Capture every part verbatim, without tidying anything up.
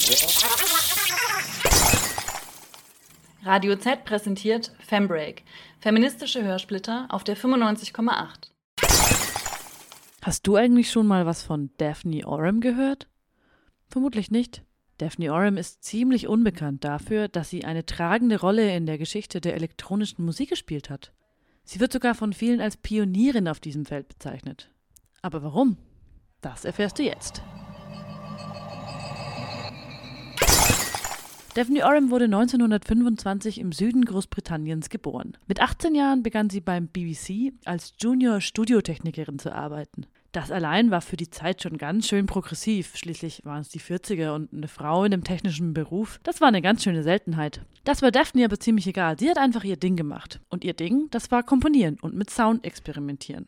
Radio Z präsentiert Fembreak, feministische Hörsplitter auf der fünfundneunzig Komma acht. Hast du eigentlich schon mal was von Daphne Oram gehört? Vermutlich nicht. Daphne Oram ist ziemlich unbekannt dafür, dass sie eine tragende Rolle in der Geschichte der elektronischen Musik gespielt hat. Sie wird sogar von vielen als Pionierin auf diesem Feld bezeichnet. Aber warum? Das erfährst du jetzt. Daphne Oram wurde neunzehnhundertfünfundzwanzig im Süden Großbritanniens geboren. Mit achtzehn Jahren begann sie beim B B C als Junior-Studiotechnikerin zu arbeiten. Das allein war für die Zeit schon ganz schön progressiv. Schließlich waren es die vierziger und eine Frau in einem technischen Beruf, das war eine ganz schöne Seltenheit. Das war Daphne aber ziemlich egal. Sie hat einfach ihr Ding gemacht. Und ihr Ding, das war komponieren und mit Sound experimentieren.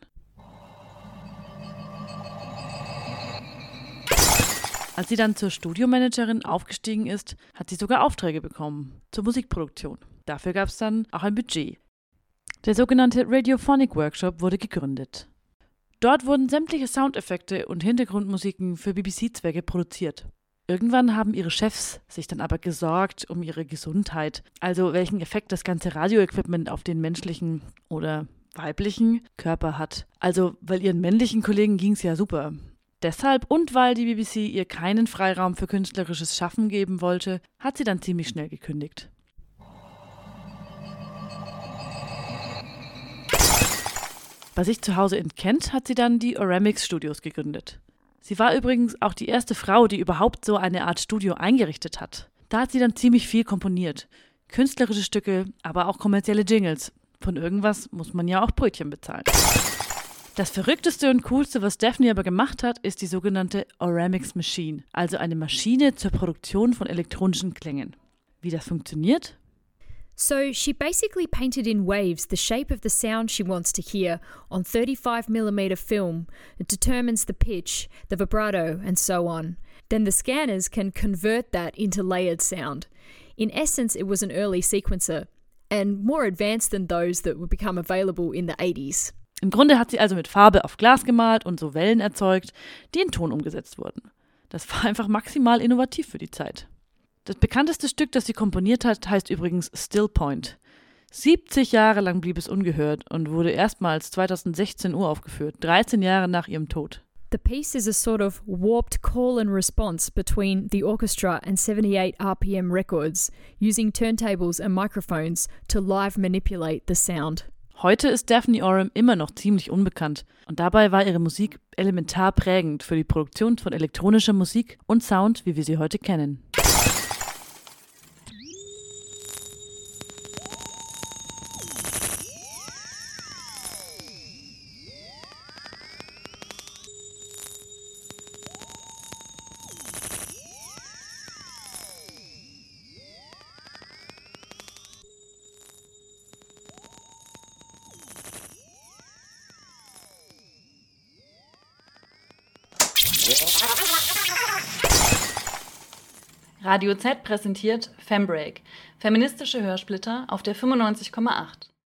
Als sie dann zur Studiomanagerin aufgestiegen ist, hat sie sogar Aufträge bekommen zur Musikproduktion. Dafür gab es dann auch ein Budget. Der sogenannte Radiophonic Workshop wurde gegründet. Dort wurden sämtliche Soundeffekte und Hintergrundmusiken für B B C-Zwecke produziert. Irgendwann haben ihre Chefs sich dann aber gesorgt um ihre Gesundheit, also welchen Effekt das ganze Radioequipment auf den menschlichen oder weiblichen Körper hat. Also, weil ihren männlichen Kollegen ging es ja super. Deshalb und weil die B B C ihr keinen Freiraum für künstlerisches Schaffen geben wollte, hat sie dann ziemlich schnell gekündigt. Bei sich zu Hause in Kent hat sie dann die Oramix Studios gegründet. Sie war übrigens auch die erste Frau, die überhaupt so eine Art Studio eingerichtet hat. Da hat sie dann ziemlich viel komponiert. Künstlerische Stücke, aber auch kommerzielle Jingles. Von irgendwas muss man ja auch Brötchen bezahlen. Das Verrückteste und Coolste, was Daphne aber gemacht hat, ist die sogenannte Oramix Machine, also eine Maschine zur Produktion von elektronischen Klängen. Wie das funktioniert? So she basically painted in waves the shape of the sound she wants to hear on thirty-five millimeter film. It determines the pitch, the vibrato, and so on. Then the scanners can convert that into layered sound. In essence, it was an early sequencer, and more advanced than those that would become available in the eighties. Im Grunde hat sie also mit Farbe auf Glas gemalt und so Wellen erzeugt, die in Ton umgesetzt wurden. Das war einfach maximal innovativ für die Zeit. Das bekannteste Stück, das sie komponiert hat, heißt übrigens Still Point. siebzig Jahre lang blieb es ungehört und wurde erstmals zweitausendsechzehn uraufgeführt, dreizehn Jahre nach ihrem Tod. The piece is a sort of warped call and response between the orchestra and seventy-eight R P M records, using turntables and microphones to live manipulate the sound. Heute ist Daphne Oram immer noch ziemlich unbekannt und dabei war ihre Musik elementar prägend für die Produktion von elektronischer Musik und Sound, wie wir sie heute kennen. Radio Z präsentiert Fembreak, feministische Hörsplitter auf der fünfundneunzig Komma acht.